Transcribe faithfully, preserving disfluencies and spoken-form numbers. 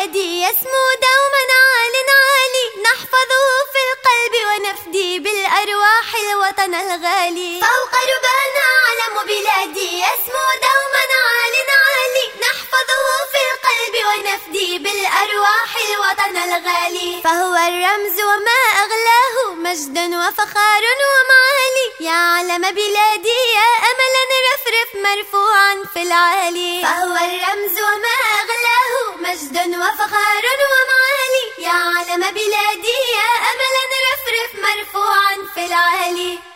بلادي يسمو دوما عال عالي، نحفظه في القلب ونفدي بالأرواح الوطن الغالي. فوق ربانا علم بلادي يسمو دوما عال عالي، نحفظه في القلب ونفدي بالأرواح الوطن الغالي. فهو الرمز وما أغلاه مجد وفخار ومعالي، يا علم بلادي يا أملا رفرف مرفوعا في العالي. فهو الرمز وما أغلاه مجد وفخار ومعالي، يا علم بلادي يا أملا رفرف مرفوعا في العالي.